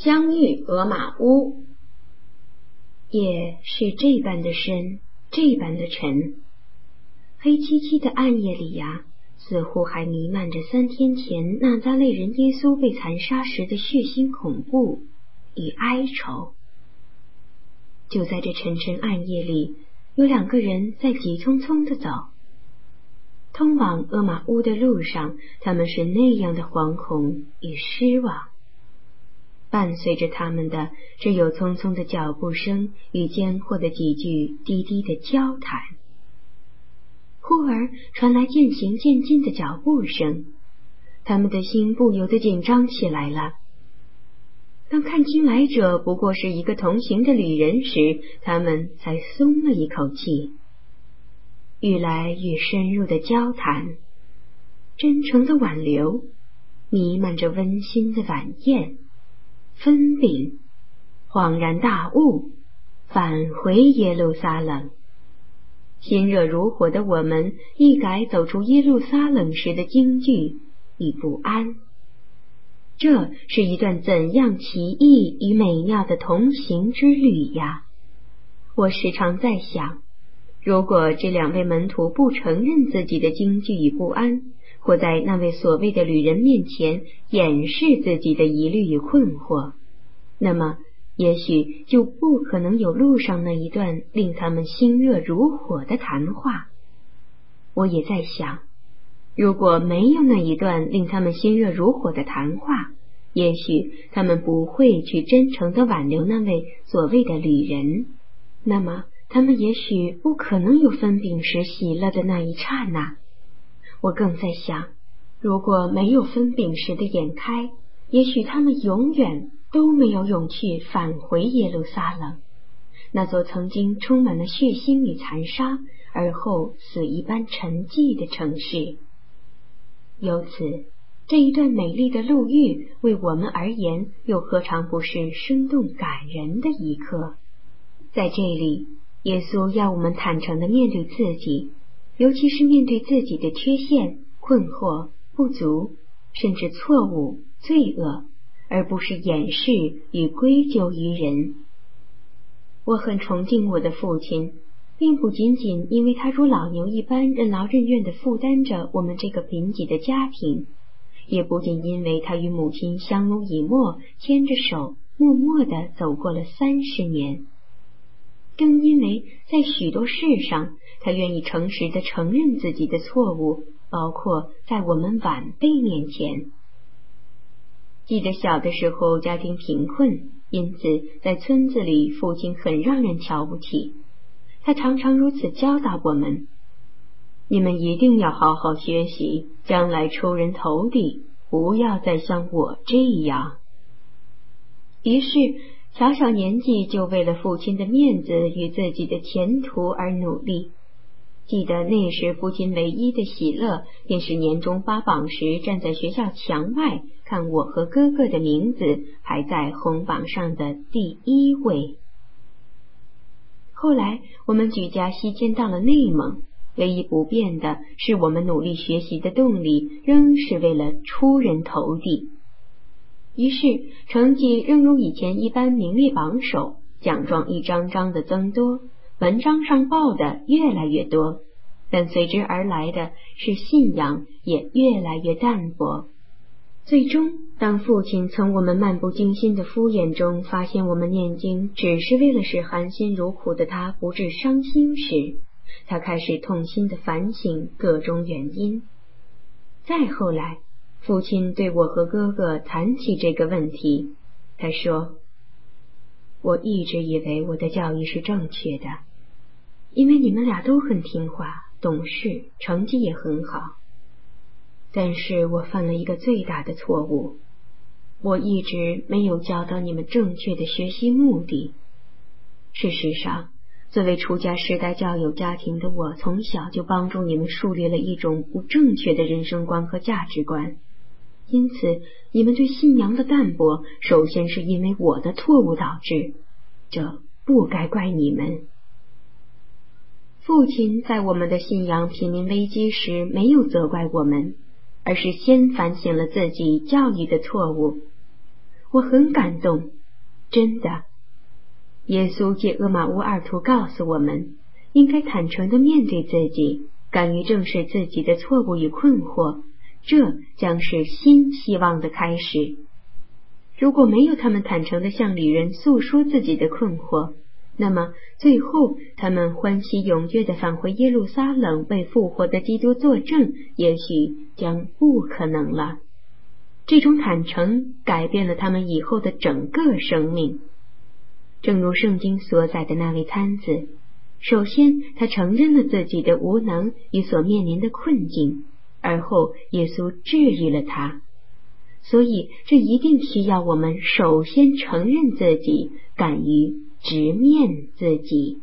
相遇俄马乌。夜是这般的深，这般的沉，黑漆漆的暗夜里呀，似乎还弥漫着3天前纳匝肋人耶稣被残杀时的血腥恐怖与哀愁。就在这沉沉暗夜里，有2个人在急匆匆地走。通往厄玛乌的路上，他们是那样的惶恐与失望。伴随着他们的，只有匆匆的脚步声与间或的几句低低的交谈。忽而传来渐行渐近的脚步声，他们的心不由得紧张起来了。当看清来者不过是一个同行的旅人时，他们才松了一口气。愈来愈深入的交谈，真诚的挽留，弥漫着温馨的晚宴，分饼，恍然大悟，返回耶路撒冷。心热如火的我们一改走出耶路撒冷时的惊惧与不安。这是一段怎样奇异与美妙的同行之旅呀！我时常在想，如果这2位门徒不承认自己的惊惧与不安，或在那位所谓的旅人面前掩饰自己的疑虑与困惑，那么也许就不可能有路上那一段令他们心热如火的谈话。我也在想，如果没有那一段令他们心热如火的谈话，也许他们不会去真诚地挽留那位所谓的旅人，那么他们也许不可能有分饼时喜乐的那一刹那。我更在想，如果没有分饼时的眼开，也许他们永远都没有勇气返回耶路撒冷，那座曾经充满了血腥与残杀，而后死一般沉寂的城市。由此，这一段美丽的路遇为我们而言，又何尝不是生动感人的一刻？在这里，耶稣要我们坦诚地面对自己，尤其是面对自己的缺陷、困惑、不足，甚至错误、罪恶，而不是掩饰与归咎于人。我很崇敬我的父亲，并不仅仅因为他如老牛一般任劳任怨地负担着我们这个贫瘠的家庭，也不仅因为他与母亲相濡以沫，牵着手默默地走过了30年，更因为在许多事上他愿意诚实地承认自己的错误，包括在我们晚辈面前。记得小的时候家庭贫困，因此在村子里父亲很让人瞧不起，他常常如此教导我们：你们一定要好好学习，将来出人头地，不要再像我这样。于是小小年纪就为了父亲的面子与自己的前途而努力。记得那时父亲唯一的喜乐，便是年终发榜时站在学校墙外，看我和哥哥的名字排在红榜上的第1位。后来我们举家西迁到了内蒙，唯一不变的是我们努力学习的动力仍是为了出人头地。于是成绩仍如以前一般名列榜首，奖状一张张的增多，文章上报的越来越多，但随之而来的是信仰也越来越淡薄。最终，当父亲从我们漫不经心的敷衍中发现我们念经只是为了使含辛茹苦的他不致伤心时，他开始痛心地反省各种原因。再后来，父亲对我和哥哥谈起这个问题，他说：我一直以为我的教育是正确的，因为你们俩都很听话、懂事，成绩也很好。但是我犯了一个最大的错误，我一直没有教导你们正确的学习目的。事实上，作为出家世代教友家庭的我，从小就帮助你们树立了一种不正确的人生观和价值观。因此，你们对信仰的淡薄，首先是因为我的错误导致，这不该怪你们。父亲在我们的信仰濒临危机时，没有责怪我们，而是先反省了自己教育的错误。 我很感动，真的。耶稣借厄玛乌二徒告诉我们，应该坦诚地面对自己，敢于正视自己的错误与困惑，这将是新希望的开始。如果没有他们坦诚地向旅人诉说自己的困惑，那么最后他们欢喜踊跃地返回耶路撒冷为复活的基督作证，也许将不可能了。这种坦诚改变了他们以后的整个生命。正如圣经所载的那位参子，首先他承认了自己的无能与所面临的困境，而后耶稣治愈了他。所以这一定需要我们首先承认自己，敢于直面自己。